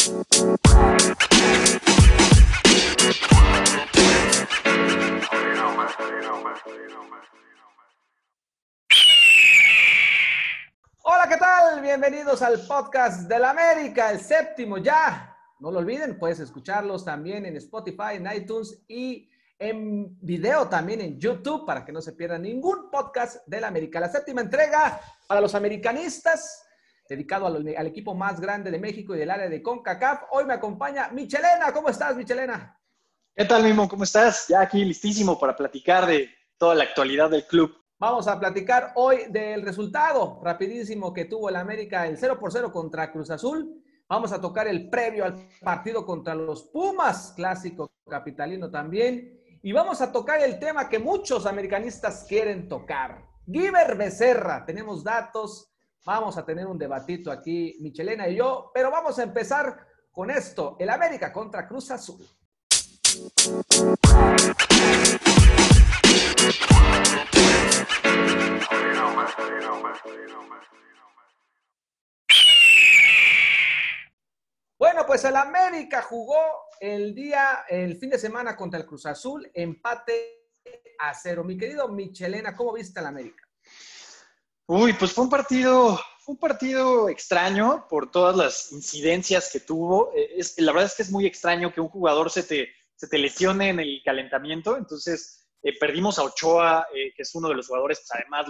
Hola, ¿qué tal? Bienvenidos al podcast del América, el séptimo ya. No lo olviden, puedes escucharlos también en Spotify, en iTunes y en video también en YouTube para que no se pierdan ningún podcast del América. La séptima entrega para los americanistas, dedicado al equipo más grande de México y del área de CONCACAF. Hoy me acompaña Michelena. ¿Cómo estás, Michelena? ¿Qué tal, Mimo? ¿Cómo estás? Ya aquí listísimo para platicar de toda la actualidad del club. Vamos a platicar hoy del resultado rapidísimo que tuvo el América, el 0-0 contra Cruz Azul. Vamos a tocar el previo al partido contra los Pumas, clásico capitalino también. Y vamos a tocar el tema que muchos americanistas quieren tocar. Guiber Becerra, tenemos datos, vamos a tener un debatito aquí, Michelena y yo, pero vamos a empezar con esto, el América contra Cruz Azul. Bueno, pues el América jugó el fin de semana contra el Cruz Azul, empate a 0. Mi querido Michelena, ¿cómo viste al América? Pues fue un partido extraño por todas las incidencias que tuvo. La verdad es que es muy extraño que un jugador se te lesione en el calentamiento. Entonces, perdimos a Ochoa, que es uno de los jugadores, pues, además,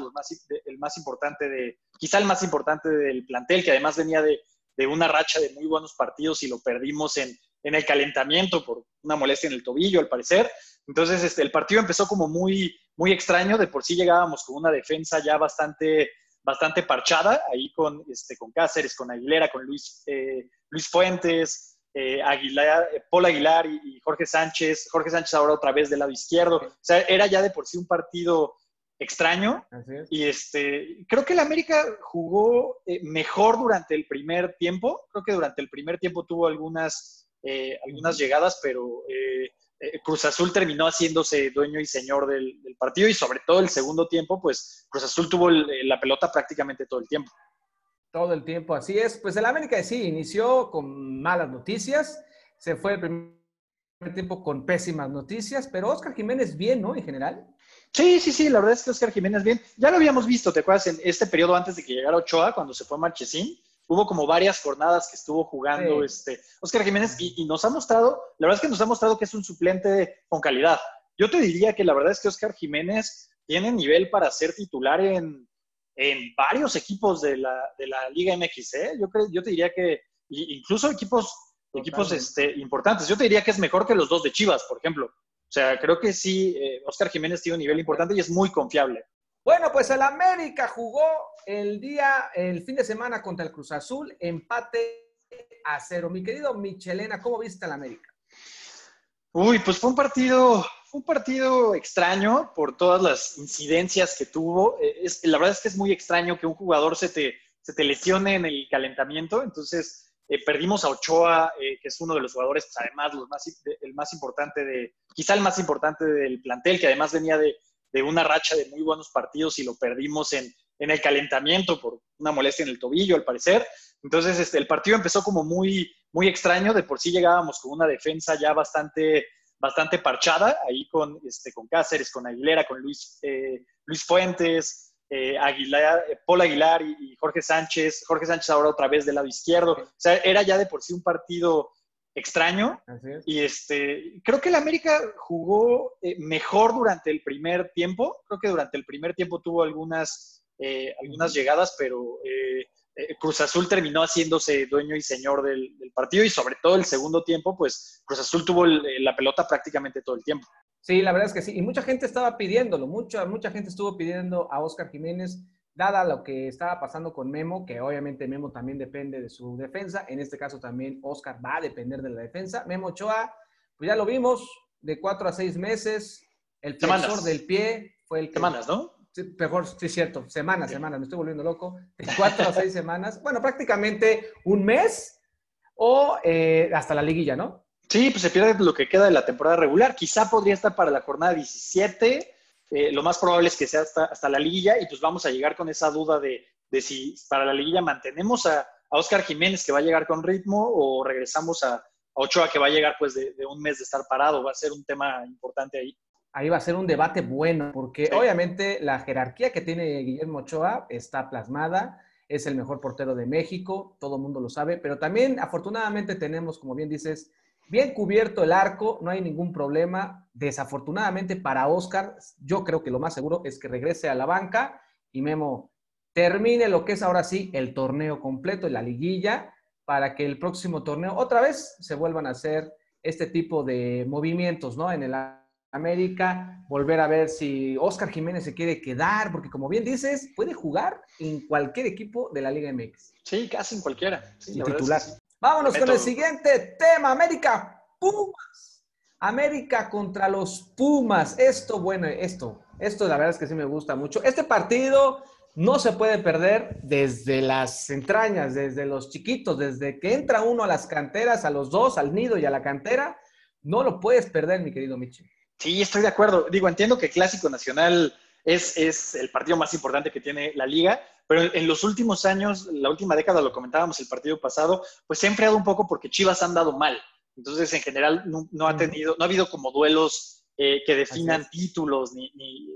quizá el más importante del plantel, que además venía de una racha de muy buenos partidos y lo perdimos en el calentamiento por una molestia en el tobillo, al parecer. Entonces, el partido empezó como muy, muy extraño. De por sí llegábamos con una defensa ya bastante parchada, ahí con Cáceres, con Aguilera, con Luis Fuentes, Paul Aguilar y Jorge Sánchez. Jorge Sánchez ahora otra vez del lado izquierdo. O sea, era ya de por sí un partido extraño. Y creo que el América jugó mejor durante el primer tiempo. Creo que durante el primer tiempo tuvo algunas llegadas, pero Cruz Azul terminó haciéndose dueño y señor del partido, y sobre todo el segundo tiempo, pues Cruz Azul tuvo la pelota prácticamente todo el tiempo. Todo el tiempo, así es. Pues el América sí inició con malas noticias, se fue el primer tiempo con pésimas noticias, pero Óscar Jiménez bien, ¿no? En general. Sí, la verdad es que Óscar Jiménez bien. Ya lo habíamos visto, ¿te acuerdas? En este periodo antes de que llegara Ochoa, cuando se fue Marchesín, hubo como varias jornadas que estuvo jugando Óscar Jiménez y nos ha mostrado, la verdad es que nos ha mostrado que es un suplente con calidad. Yo te diría que la verdad es que Óscar Jiménez tiene nivel para ser titular en varios equipos de la Liga MX, ¿eh? Yo te diría que incluso equipos importantes. Yo te diría que es mejor que los dos de Chivas, por ejemplo. O sea, creo que sí, Óscar Jiménez tiene un nivel importante y es muy confiable. Bueno, pues el América jugó el fin de semana contra el Cruz Azul, empate a 0. Mi querido Michelena, ¿cómo viste al América? Pues fue un partido extraño por todas las incidencias que tuvo. La verdad es que es muy extraño que un jugador se te lesione en el calentamiento. Entonces, perdimos a Ochoa, que es uno de los jugadores, pues, además, quizá el más importante del plantel, que además venía de una racha de muy buenos partidos, y lo perdimos en el calentamiento por una molestia en el tobillo, al parecer. Entonces, el partido empezó como muy, muy extraño. De por sí llegábamos con una defensa ya bastante parchada, ahí con Cáceres, con Aguilera, con Luis Fuentes, Paul Aguilar y Jorge Sánchez. Jorge Sánchez ahora otra vez del lado izquierdo. O sea, era ya de por sí un partido extraño. Y creo que el América jugó mejor durante el primer tiempo. Creo que durante el primer tiempo tuvo algunas llegadas, pero Cruz Azul terminó haciéndose dueño y señor del partido, y sobre todo el segundo tiempo, pues Cruz Azul tuvo la pelota prácticamente todo el tiempo. Sí, la verdad es que sí. Y mucha gente estaba pidiéndolo, mucha gente estuvo pidiendo a Óscar Jiménez, dada lo que estaba pasando con Memo, que obviamente Memo también depende de su defensa. En este caso también Óscar va a depender de la defensa. Memo Ochoa, pues ya lo vimos, de 4 a 6 meses. El flexor del pie fue el que... Semanas, ¿no? Sí, mejor, sí, cierto. Semanas, me estoy volviendo loco. De 4 a 6 semanas. Bueno, prácticamente un mes o hasta la liguilla, ¿no? Sí, pues se pierde lo que queda de la temporada regular. Quizá podría estar para la jornada 17. Lo más probable es que sea hasta la liguilla, y pues vamos a llegar con esa duda de si para la liguilla mantenemos a Óscar Jiménez, que va a llegar con ritmo, o regresamos a Ochoa, que va a llegar pues de un mes de estar parado? Va a ser un tema importante ahí. Ahí va a ser un debate bueno, porque Sí. obviamente la jerarquía que tiene Guillermo Ochoa está plasmada, es el mejor portero de México, todo el mundo lo sabe, pero también afortunadamente tenemos, como bien dices, bien cubierto el arco, no hay ningún problema. Desafortunadamente para Oscar, yo creo que lo más seguro es que regrese a la banca y Memo termine lo que es ahora sí el torneo completo, la liguilla, para que el próximo torneo otra vez se vuelvan a hacer este tipo de movimientos, ¿no? En el América, volver a ver si Óscar Jiménez se quiere quedar, porque como bien dices, puede jugar en cualquier equipo de la Liga MX. Sí, casi en cualquiera. Sí, Y la verdad titular. es que sí. Vámonos con el siguiente tema, América Pumas. América contra los Pumas. Esto, bueno, esto la verdad es que sí me gusta mucho. Este partido no se puede perder desde las entrañas, desde los chiquitos, desde que entra uno a las canteras, a los dos, al nido y a la cantera. No lo puedes perder, mi querido Michi. Sí, estoy de acuerdo. Digo, entiendo que Clásico Nacional es el partido más importante que tiene la liga, pero en los últimos años, la última década, lo comentábamos el partido pasado, pues se ha enfriado un poco porque Chivas han dado mal. Entonces, en general, no ha habido como duelos que definan títulos, ni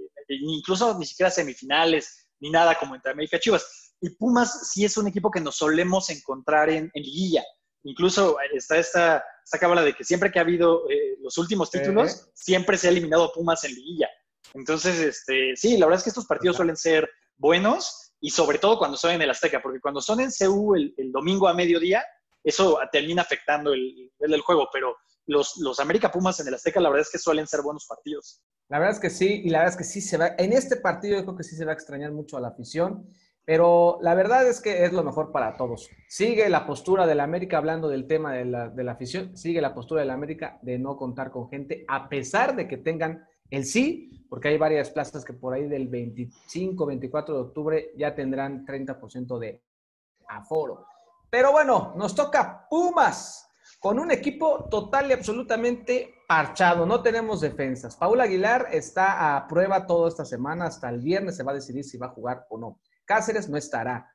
incluso ni siquiera semifinales, ni nada como entre América y Chivas. Y Pumas sí es un equipo que nos solemos encontrar en liguilla. Incluso está esta cábala de que siempre que ha habido los últimos títulos, siempre se ha eliminado a Pumas en liguilla. Entonces, sí, la verdad es que estos partidos suelen ser buenos y sobre todo cuando son en el Azteca, porque cuando son en CU el domingo a mediodía, eso termina afectando el nivel del juego, pero los América Pumas en el Azteca, la verdad es que suelen ser buenos partidos. La verdad es que sí, y la verdad es que sí se va, en este partido yo creo que sí se va a extrañar mucho a la afición, pero la verdad es que es lo mejor para todos. Sigue la postura de la América, hablando del tema de la afición, sigue la postura de la América de no contar con gente, a pesar de que tengan el sí, porque hay varias plazas que por ahí del 25, 24 de octubre ya tendrán 30% de aforo. Pero bueno, nos toca Pumas, con un equipo total y absolutamente parchado. No tenemos defensas. Paul Aguilar está a prueba toda esta semana. Hasta el viernes se va a decidir si va a jugar o no. Cáceres no estará.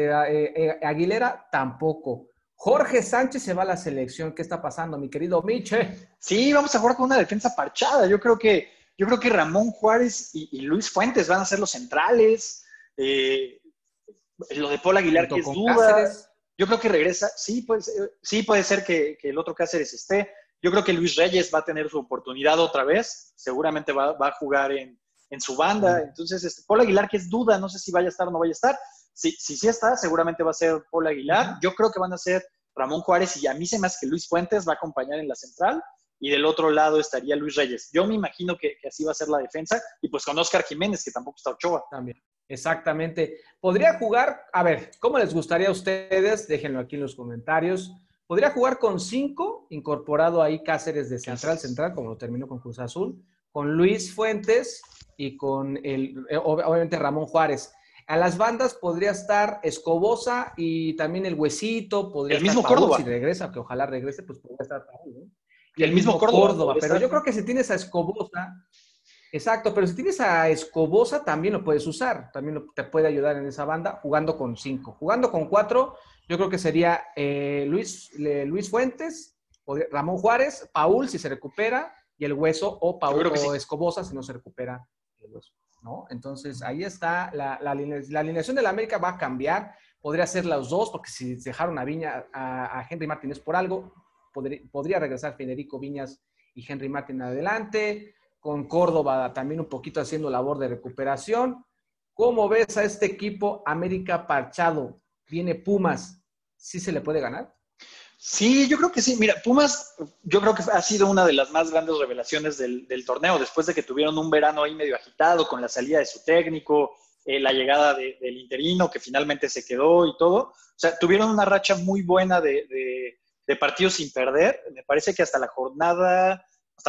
Aguilera tampoco. Jorge Sánchez se va a la selección. ¿Qué está pasando, mi querido Miche? Sí, vamos a jugar con una defensa parchada. Yo creo que Ramón Juárez y Luis Fuentes van a ser los centrales. Lo de Paul Aguilar, que es duda. Cáceres. Yo creo que regresa. Sí, pues, sí puede ser que el otro Cáceres esté. Yo creo que Luis Reyes va a tener su oportunidad otra vez. Seguramente va a jugar en su banda. Entonces, Paul Aguilar, que es duda, no sé si vaya a estar o no vaya a estar. Si está, seguramente va a ser Paul Aguilar. Yo creo que van a ser Ramón Juárez, y a mí se me hace que Luis Fuentes va a acompañar en la central, y del otro lado estaría Luis Reyes. Yo me imagino que así va a ser la defensa, y pues con Óscar Jiménez, que tampoco está Ochoa. También. Exactamente. ¿Podría jugar? A ver, ¿cómo les gustaría a ustedes? Déjenlo aquí en los comentarios. ¿Podría jugar con 5, incorporado ahí Cáceres de central, como lo terminó con Cruz Azul, con Luis Fuentes y con obviamente Ramón Juárez? A las bandas podría estar Escobosa y también el Huesito, podría el estar mismo Paul, Córdoba. Si regresa, que ojalá regrese, pues podría estar Paul, ¿no? Y el mismo Córdoba. Pero yo creo que si tienes a Escobosa, exacto, pero si tienes a Escobosa también lo puedes usar, también te puede ayudar en esa banda jugando con 5. Jugando con 4, yo creo que sería Luis Fuentes, Ramón Juárez, Paul si se recupera, y el Hueso, o Paul o Escobosa si no se recupera el Hueso, ¿no? Entonces ahí está, la alineación de la América va a cambiar, podría ser los dos, porque si dejaron a Henry Martínez por algo, podría regresar Federico Viñas y Henry Martín adelante, con Córdoba también un poquito haciendo labor de recuperación. ¿Cómo ves a este equipo América parchado? Viene Pumas, ¿sí se le puede ganar? Sí, yo creo que sí. Mira, Pumas, yo creo que ha sido una de las más grandes revelaciones del torneo, después de que tuvieron un verano ahí medio agitado con la salida de su técnico, la llegada del interino que finalmente se quedó y todo. O sea, tuvieron una racha muy buena de partidos sin perder. Me parece que hasta la jornada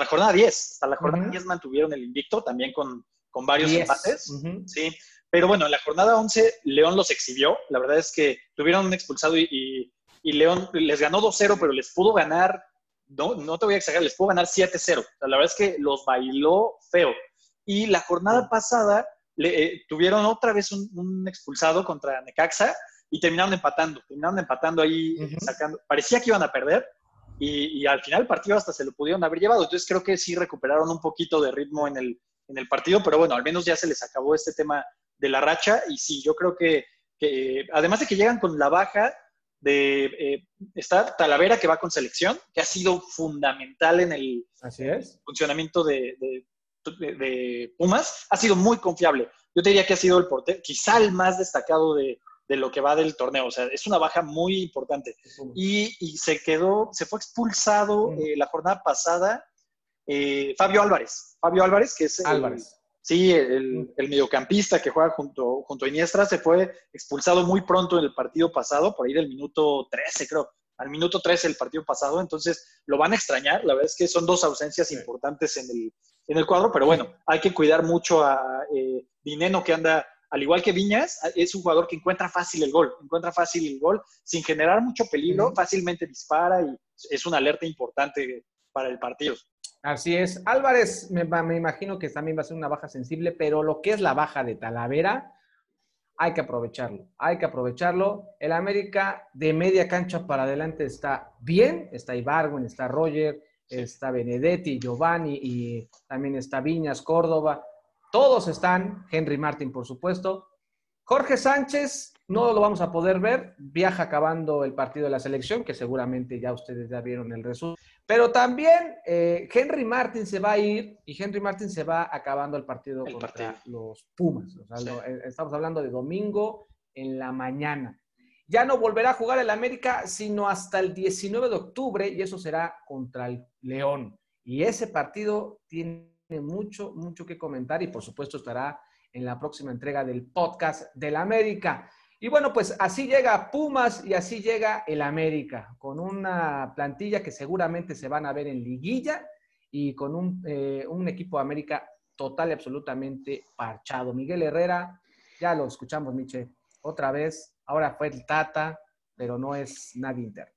10 mantuvieron el invicto, también con varios empates. Sí, pero bueno, en la jornada 11 León los exhibió. La verdad es que tuvieron un expulsado y León les ganó 2-0, pero les pudo ganar, no te voy a exagerar, les pudo ganar 7-0. O sea, la verdad es que los bailó feo. Y la jornada pasada tuvieron otra vez un expulsado contra Necaxa, y terminaron empatando ahí, sacando, parecía que iban a perder, y al final el partido hasta se lo pudieron haber llevado. Entonces creo que sí recuperaron un poquito de ritmo en el partido, pero bueno, al menos ya se les acabó este tema de la racha, y sí, yo creo que además de que llegan con la baja está Talavera, que va con selección, que ha sido fundamental en el funcionamiento de Pumas, ha sido muy confiable. Yo te diría que ha sido el portero, quizá el más destacado de lo que va del torneo. O sea, es una baja muy importante. Y se fue expulsado la jornada pasada Fabio Álvarez, que es el mediocampista que juega junto a Iniestra, se fue expulsado muy pronto en el partido pasado, por ahí del minuto 13, creo. Al minuto 13 del partido pasado, entonces lo van a extrañar. La verdad es que son dos ausencias importantes en el cuadro, pero bueno, hay que cuidar mucho a Dineno, que anda, al igual que Viñas, es un jugador que encuentra fácil el gol, sin generar mucho peligro, fácilmente dispara, y es una alerta importante para el partido. Así es. Álvarez, me imagino que también va a ser una baja sensible, pero lo que es la baja de Talavera, hay que aprovecharlo. El América de media cancha para adelante está bien. Está Ibargüen, está Roger, está Benedetti, Giovanni, y también está Viñas, Córdoba. Todos están. Henry Martin, por supuesto. Jorge Sánchez no lo vamos a poder ver. Viaja acabando el partido de la selección, que seguramente ya ustedes ya vieron el resumen. Pero también Henry Martin se va a ir, y Henry Martin se va acabando el partido contra los Pumas. O sea, estamos hablando de domingo en la mañana. Ya no volverá a jugar el América sino hasta el 19 de octubre, y eso será contra el León. Y ese partido tiene mucho que comentar, y por supuesto estará en la próxima entrega del podcast del América. Y bueno, pues así llega Pumas y así llega el América, con una plantilla que seguramente se van a ver en liguilla, y con un equipo de América total y absolutamente parchado. Miguel Herrera, ya lo escuchamos, Miche, otra vez, ahora fue el Tata, pero no es nadie interno.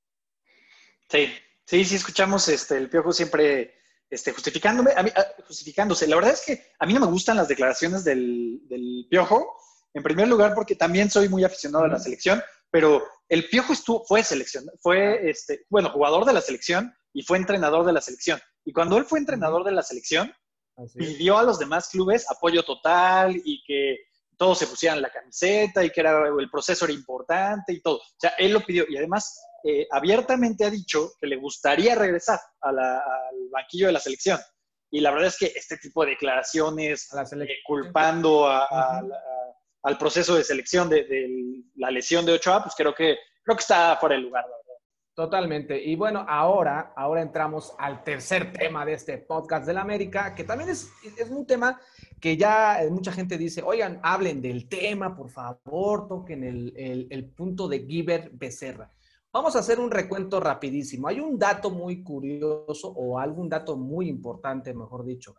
Sí, escuchamos el Piojo siempre justificándose. La verdad es que a mí no me gustan las declaraciones del Piojo, en primer lugar porque también soy muy aficionado a la selección, pero el Piojo fue jugador de la selección y fue entrenador de la selección. Y cuando él fue entrenador de la selección, pidió a los demás clubes apoyo total, y que todos se pusieran la camiseta, y que el proceso era importante y todo. O sea, él lo pidió, y además abiertamente ha dicho que le gustaría regresar al banquillo de la selección. Y la verdad es que este tipo de declaraciones culpando al proceso de selección de la lesión de Ochoa, pues creo que está fuera de lugar, la verdad. Totalmente. Y bueno, ahora entramos al tercer tema de este podcast del América, que también es un tema que ya mucha gente dice: oigan, hablen del tema, por favor, toquen el punto de Guiber Becerra. Vamos a hacer un recuento rapidísimo. Hay un dato muy curioso, o algún dato muy importante, mejor dicho.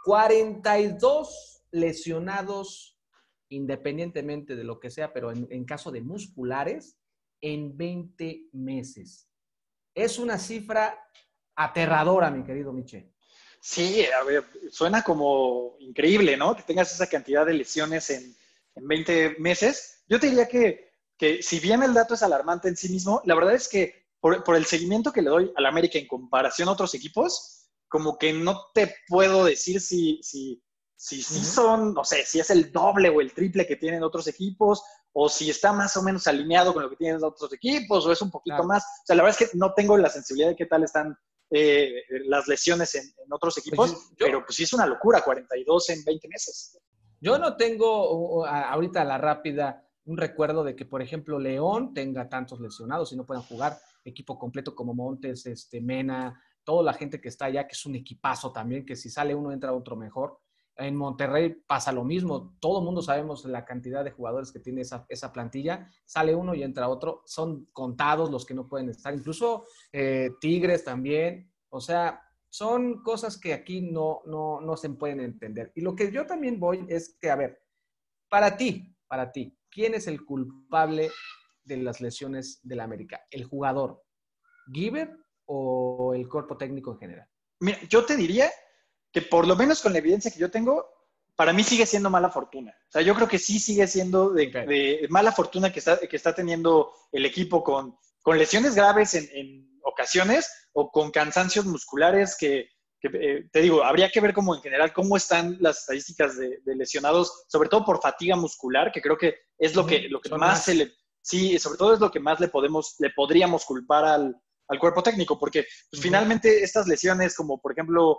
42 lesionados, independientemente de lo que sea, pero en caso de musculares, en 20 meses. Es una cifra aterradora, mi querido Miche. Sí, a ver, suena como increíble, ¿no? Que tengas esa cantidad de lesiones en 20 meses. Yo te diría que si bien el dato es alarmante en sí mismo, la verdad es que por el seguimiento que le doy al América en comparación a otros equipos, como que no te puedo decir si son, no sé, si es el doble o el triple que tienen otros equipos, o si está más o menos alineado con lo que tienen otros equipos, o es un poquito más. O sea, la verdad es que no tengo la sensibilidad de qué tal están las lesiones en otros equipos, pero pues sí es una locura, 42 en 20 meses. Yo no tengo ahorita a la rápida un recuerdo de que, por ejemplo, León tenga tantos lesionados y no puedan jugar, equipo completo como Montes, Mena, toda la gente que está allá, que es un equipazo también, que si sale uno entra otro mejor. En Monterrey pasa lo mismo. Todo el mundo sabemos la cantidad de jugadores que tiene esa plantilla. Sale uno y entra otro. Son contados los que no pueden estar. Incluso Tigres también. O sea, son cosas que aquí no se pueden entender. Y lo que yo también voy es que, a ver, para ti, ¿quién es el culpable de las lesiones del América? ¿El jugador, Guiber, o el cuerpo técnico en general? Mira, yo te diría que por lo menos con la evidencia que yo tengo, para mí sigue siendo mala fortuna. O sea, yo creo que sí sigue siendo de mala fortuna que está teniendo el equipo con lesiones graves en ocasiones o con cansancios musculares que te digo, habría que ver como en general cómo están las estadísticas de lesionados, sobre todo por fatiga muscular, que creo que es lo que más se le... Sí, sobre todo es lo que más le podríamos culpar al cuerpo técnico, porque pues, finalmente estas lesiones, como por ejemplo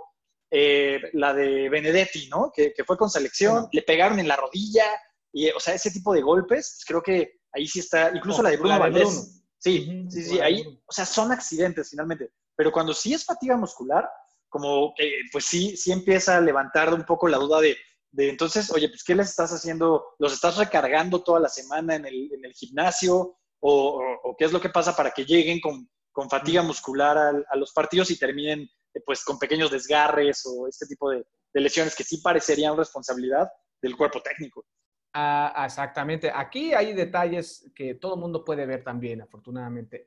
la de Benedetti, ¿no? Que fue con selección, le pegaron en la rodilla, y, o sea, ese tipo de golpes, pues creo que ahí sí está, incluso la de Bruno Valdés. Sí, sí, ahí, o sea, son accidentes finalmente, pero cuando sí es fatiga muscular, como que pues sí empieza a levantar un poco la duda de entonces, oye, pues ¿qué les estás haciendo? ¿Los estás recargando toda la semana en el gimnasio? ¿O qué es lo que pasa para que lleguen con fatiga muscular a los partidos y terminen pues con pequeños desgarres o este tipo de lesiones que sí parecerían responsabilidad del cuerpo técnico? Exactamente. Aquí hay detalles que todo el mundo puede ver también, afortunadamente.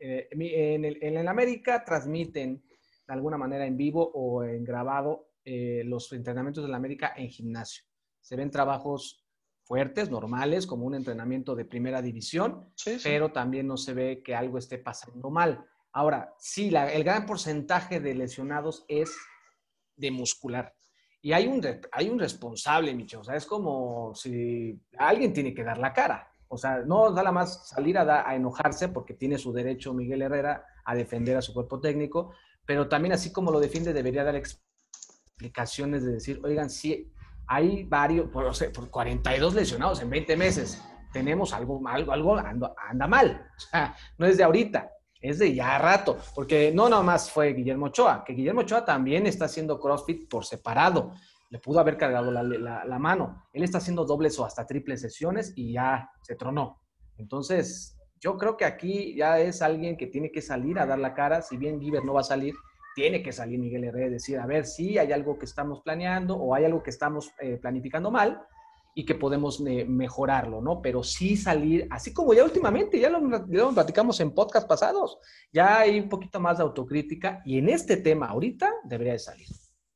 En el América transmiten de alguna manera en vivo o en grabado los entrenamientos del América en gimnasio. Se ven trabajos fuertes, normales, como un entrenamiento de primera división, sí. Pero también no se ve que algo esté pasando mal. Ahora, sí, el gran porcentaje de lesionados es de muscular. Y hay un responsable, Micho. O sea, es como si alguien tiene que dar la cara. O sea, no nada más salir a enojarse porque tiene su derecho Miguel Herrera a defender a su cuerpo técnico, pero también así como lo defiende debería dar explicaciones de decir, oigan, sí, hay varios, o sea, por 42 lesionados en 20 meses, tenemos algo anda mal. O sea, no es de ahorita, es de ya rato, porque no nomás fue Guillermo Ochoa, que Guillermo Ochoa también está haciendo CrossFit por separado, le pudo haber cargado la mano, él está haciendo dobles o hasta triples sesiones y ya se tronó. Entonces, yo creo que aquí ya es alguien que tiene que salir a dar la cara, si bien Guiber no va a salir, tiene que salir Miguel Herrera y decir, a ver, si hay algo que estamos planeando o hay algo que estamos planificando mal y que podemos mejorarlo, ¿no? Pero sí salir, así como ya últimamente, ya lo platicamos en podcast pasados, ya hay un poquito más de autocrítica y en este tema ahorita debería de salir.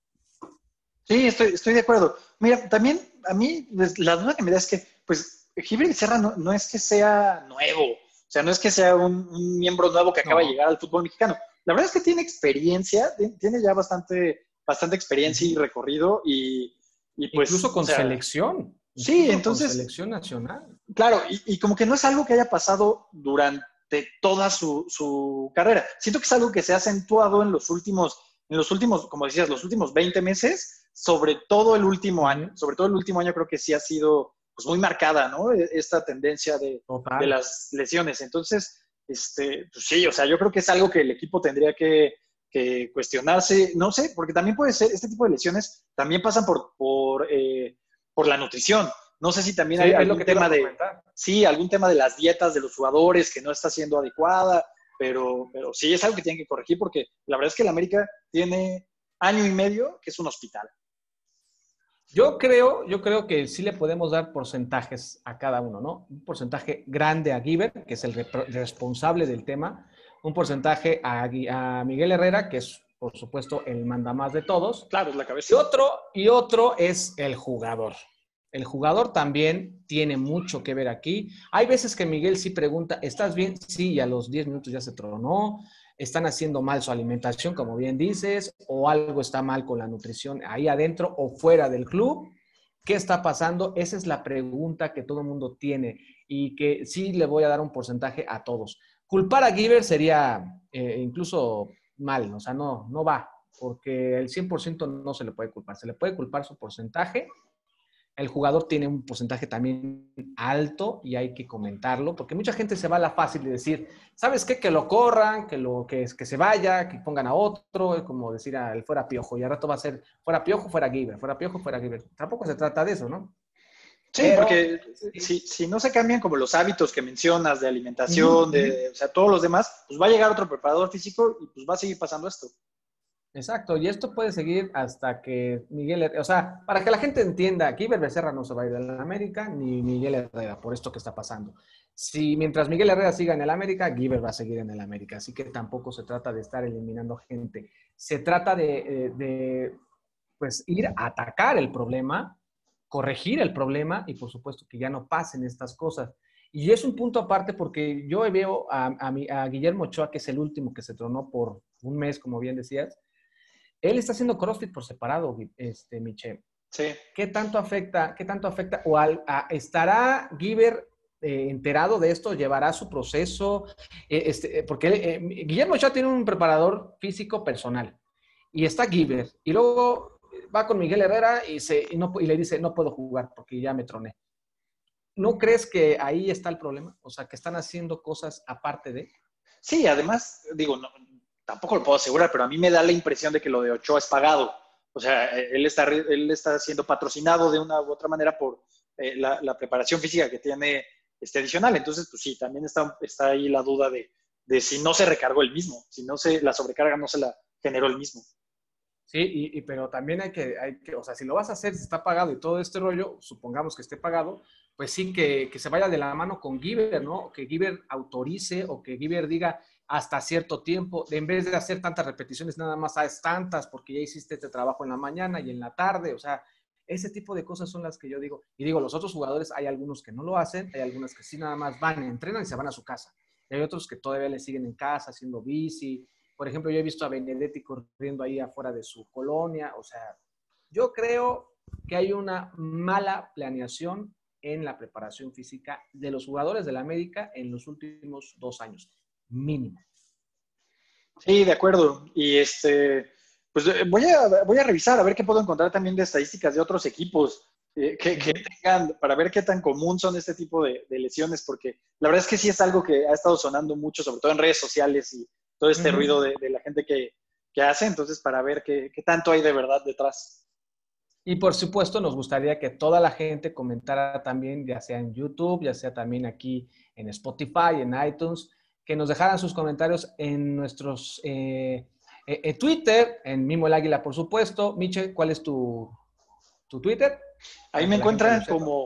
Sí, estoy de acuerdo. Mira, también a mí pues, la duda que me da es que, pues, Gibran Becerra no es que sea nuevo, o sea, no es que sea un miembro nuevo que acaba de llegar al fútbol mexicano. La verdad es que tiene experiencia, tiene ya bastante experiencia y recorrido y pues... Incluso con o sea, selección. Sí, Incluso con entonces, selección nacional. claro, y como que no es algo que haya pasado durante toda su carrera. Siento que es algo que se ha acentuado en los últimos, como decías, los últimos 20 meses, sobre todo el último año. Sobre todo el último año creo que sí ha sido pues, muy marcada, ¿no? Esta tendencia de las lesiones. Entonces, pues sí, o sea, yo creo que es algo que el equipo tendría que cuestionarse. No sé, porque también puede ser, este tipo de lesiones también pasan por la nutrición. No sé si también hay algún tema algún tema de las dietas de los jugadores que no está siendo adecuada, pero sí es algo que tienen que corregir porque la verdad es que el América tiene año y medio que es un hospital. Yo creo que sí le podemos dar porcentajes a cada uno, ¿no? Un porcentaje grande a Giver, que es el responsable del tema, un porcentaje a Miguel Herrera, que es, por supuesto, el mandamás de todos. Claro, es la cabeza. Y otro es el jugador. El jugador también tiene mucho que ver aquí. Hay veces que Miguel sí pregunta, ¿estás bien? Sí, y a los 10 minutos ya se tronó. Están haciendo mal su alimentación, como bien dices, o algo está mal con la nutrición ahí adentro o fuera del club. ¿Qué está pasando? Esa es la pregunta que todo el mundo tiene y que sí le voy a dar un porcentaje a todos. Culpar a Giver sería incluso mal, o sea, no va, porque el 100% no se le puede culpar. Se le puede culpar su porcentaje. El jugador tiene un porcentaje también alto y hay que comentarlo, porque mucha gente se va a la fácil de decir, ¿sabes qué? Que lo corran, que se vaya, que pongan a otro, es como decir el fuera Piojo, y al rato va a ser fuera Piojo, fuera Giver, fuera Piojo, fuera Giver. Tampoco se trata de eso, ¿no? Sí, pero, porque si no se cambian como los hábitos que mencionas de alimentación, o sea, todos los demás, pues va a llegar otro preparador físico y pues va a seguir pasando esto. Exacto, y esto puede seguir hasta que Miguel Herrera, o sea, para que la gente entienda, Giver Becerra no se va a ir de la América, ni Miguel Herrera, por esto que está pasando. Si mientras Miguel Herrera siga en el América, Giver va a seguir en el América, así que tampoco se trata de estar eliminando gente, se trata de pues ir a atacar el problema corregir el problema y, por supuesto, que ya no pasen estas cosas. Y es un punto aparte porque yo veo a Guillermo Ochoa, que es el último que se tronó por un mes, como bien decías. Él está haciendo CrossFit por separado, Miche. Sí. ¿Qué tanto afecta? ¿O estará Giver enterado de esto? ¿Llevará su proceso? Porque Guillermo Ochoa tiene un preparador físico personal y está Giver. Y luego va con Miguel Herrera y le dice, no puedo jugar porque ya me troné. ¿No crees que ahí está el problema? O sea, que están haciendo cosas aparte de... Sí, además, digo, no, tampoco lo puedo asegurar, pero a mí me da la impresión de que lo de Ochoa es pagado. O sea, él está siendo patrocinado de una u otra manera por la preparación física que tiene adicional. Entonces, pues sí, también está ahí la duda de si no se recargó el mismo, si no la sobrecarga no se la generó el mismo. Sí, pero también hay que, o sea, si lo vas a hacer, si está pagado y todo este rollo, supongamos que esté pagado, pues sí que se vaya de la mano con Giver, ¿no? Que Giver autorice o que Giver diga hasta cierto tiempo, en vez de hacer tantas repeticiones, nada más haz tantas porque ya hiciste este trabajo en la mañana y en la tarde, o sea, ese tipo de cosas son las que yo digo. Y digo, los otros jugadores, hay algunos que no lo hacen, hay algunos que sí nada más van, entrenan y se van a su casa. Y hay otros que todavía le siguen en casa haciendo bici. Por ejemplo, yo he visto a Benedetti corriendo ahí afuera de su colonia. O sea, yo creo que hay una mala planeación en la preparación física de los jugadores de la América en los últimos 2 años, mínimo. Sí, de acuerdo. Y pues voy a revisar a ver qué puedo encontrar también de estadísticas de otros equipos que tengan, para ver qué tan común son este tipo de lesiones, porque la verdad es que sí es algo que ha estado sonando mucho, sobre todo en redes sociales y todo este ruido de la gente que hace, entonces para ver qué tanto hay de verdad detrás. Y por supuesto nos gustaría que toda la gente comentara también, ya sea en YouTube, ya sea también aquí en Spotify, en iTunes, que nos dejaran sus comentarios en nuestros Twitter, en Mimo el Águila, por supuesto. Miche, ¿cuál es tu Twitter? Ahí me encuentran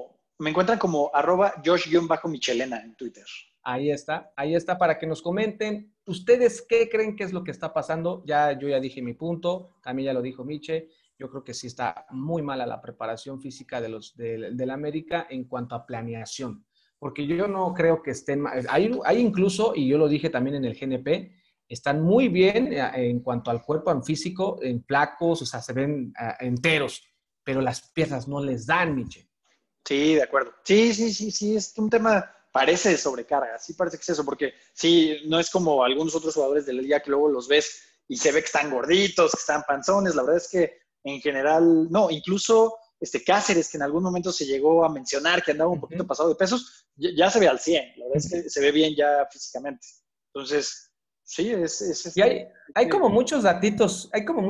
como @Josh-Michelena en Twitter. Ahí está para que nos comenten. ¿Ustedes qué creen que es lo que está pasando? Yo ya dije mi punto, también ya lo dijo Miche. Yo creo que sí está muy mala la preparación física de la América en cuanto a planeación, porque yo no creo que estén mal. Hay incluso, y yo lo dije también en el GNP, están muy bien en cuanto al cuerpo en físico, en flacos, o sea, se ven enteros, pero las piezas no les dan, Miche. Sí, de acuerdo. Sí, es un tema, parece de sobrecarga, sí parece que es eso, porque sí, no es como algunos otros jugadores de la liga que luego los ves y se ve que están gorditos, que están panzones, la verdad es que en general, no, incluso Cáceres, que en algún momento se llegó a mencionar que andaba un poquito pasado de pesos, ya se ve al 100, la verdad es que se ve bien ya físicamente. Entonces, sí, Y hay como muchos datitos,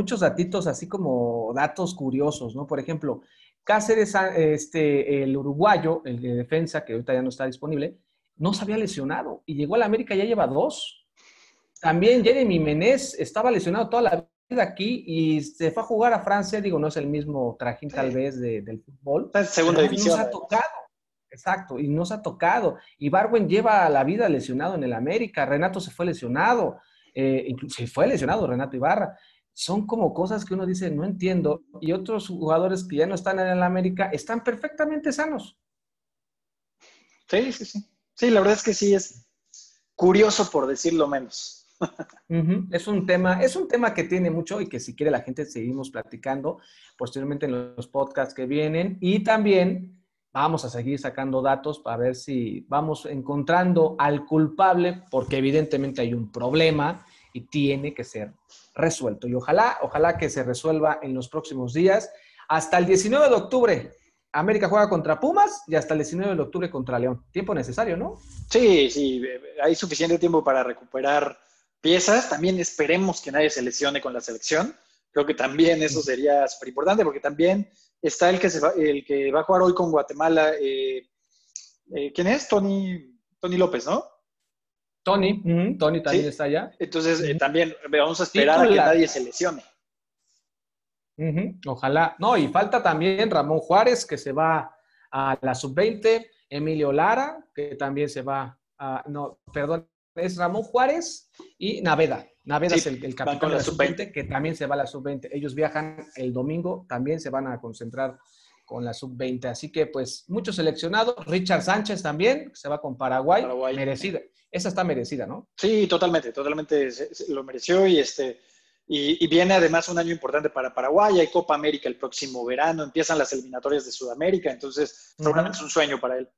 así como datos curiosos, ¿no? Por ejemplo, Cáceres, el uruguayo, el de defensa, que ahorita ya no está disponible, no se había lesionado y llegó a la América, ya lleva 2. También Jeremy Menez estaba lesionado toda la vida aquí y se fue a jugar a Francia. Digo, no es el mismo trajín tal vez del fútbol. Está en segunda división. No se ha tocado. Exacto, y no se ha tocado. Y Barwen lleva la vida lesionado en el América. Renato se fue lesionado. Incluso se fue lesionado Renato Ibarra. Son como cosas que uno dice, no entiendo. Y otros jugadores que ya no están en el América están perfectamente sanos. Sí. Sí, la verdad es que sí es curioso por decirlo menos. Es un tema que tiene mucho y que si quiere la gente seguimos platicando posteriormente en los podcasts que vienen y también vamos a seguir sacando datos para ver si vamos encontrando al culpable porque evidentemente hay un problema y tiene que ser resuelto y ojalá que se resuelva en los próximos días. Hasta el 19 de octubre América juega contra Pumas y hasta el 19 de octubre contra León. Tiempo necesario, ¿no? Sí, hay suficiente tiempo para recuperar piezas. También esperemos que nadie se lesione con la selección. Creo que también eso sería súper importante porque también está el que va a jugar hoy con Guatemala. ¿Quién es? Tony López, ¿no? Tony también ¿Sí? está allá. Entonces también vamos a esperar a que nadie se lesione. Ojalá. No, y falta también Ramón Juárez, que se va a la sub-20, Emilio Lara, que también se va a, no, perdón, es Ramón Juárez y Naveda. Naveda es el capitán de la sub-20, que también se va a la sub-20. Ellos viajan el domingo, también se van a concentrar con la sub-20. Así que, pues, muchos seleccionados. Richard Sánchez también, que se va con Paraguay. Merecida. Esa está merecida, ¿no? Sí, totalmente lo mereció y viene además un año importante para Paraguay. Hay Copa América el próximo verano, empiezan las eliminatorias de Sudamérica, entonces seguramente es un sueño para él.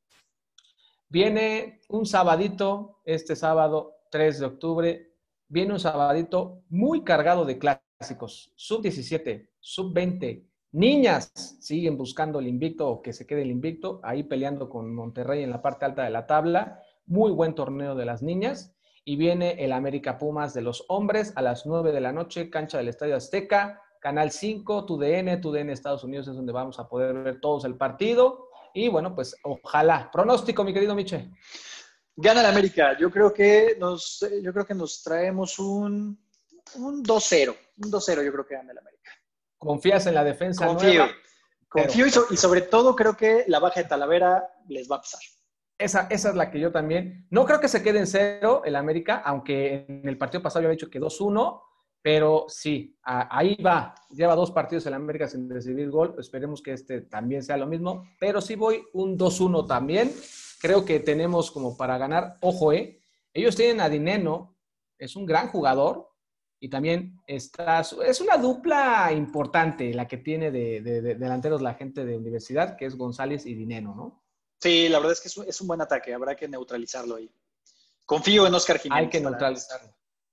Viene un sabadito, este sábado 3 de octubre, viene un sabadito muy cargado de clásicos. Sub-17, sub-20. Niñas siguen buscando el invicto o que se quede el invicto, ahí peleando con Monterrey en la parte alta de la tabla. Muy buen torneo de las niñas. Y viene el América Pumas de los hombres a las 9 de la noche, cancha del Estadio Azteca, Canal 5, TUDN Estados Unidos es donde vamos a poder ver todos el partido. Y bueno, pues ojalá. Pronóstico, mi querido Miche. Gana el América. Yo creo que nos traemos un 2-0. Un 2-0 yo creo que gana el América. ¿Confías en la defensa nueva? Confío pero, y sobre todo creo que la baja de Talavera les va a pesar. Esa es la que yo también. No creo que se quede en 0 el América, aunque en el partido pasado yo había dicho que 2-1, pero sí, ahí va. Lleva 2 partidos el América sin recibir gol. Esperemos que este también sea lo mismo, pero sí voy un 2-1 también. Creo que tenemos como para ganar. Ojo, ellos tienen a Dineno, es un gran jugador, y también es una dupla importante la que tiene de delanteros la gente de universidad, que es González y Dineno, ¿no? Sí, la verdad es que es un buen ataque, habrá que neutralizarlo ahí. Confío en Óscar Jiménez. Hay que neutralizarlo.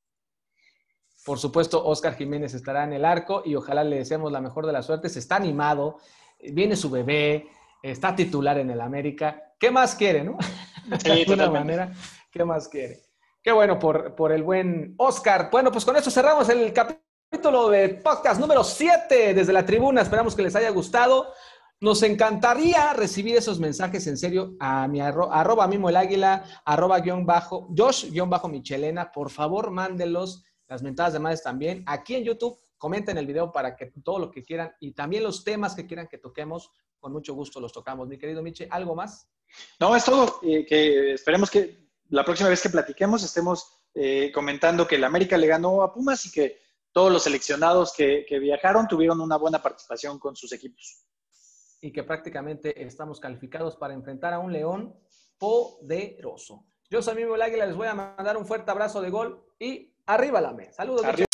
Por supuesto, Óscar Jiménez estará en el arco y ojalá le deseemos la mejor de las suertes. Está animado, viene su bebé, está titular en el América. ¿Qué más quiere, no? Sí, de alguna manera, ¿qué más quiere? Qué bueno por el buen Óscar. Bueno, pues con esto cerramos el capítulo de podcast número 7 desde la tribuna. Esperamos que les haya gustado. Nos encantaría recibir esos mensajes en serio a mi arroba Mimo el Águila, Josh-Michelena. Por favor, mándenlos, las mentadas de madres también. Aquí en YouTube, comenten el video para que todo lo que quieran y también los temas que quieran que toquemos, con mucho gusto los tocamos. Mi querido Miche, ¿algo más? No, es todo. Que esperemos que la próxima vez que platiquemos estemos comentando que el América le ganó a Pumas y que todos los seleccionados que viajaron tuvieron una buena participación con sus equipos. Y que prácticamente estamos calificados para enfrentar a un León poderoso. Yo soy Mimo el Águila, les voy a mandar un fuerte abrazo de gol y arriba la mesa. Saludos.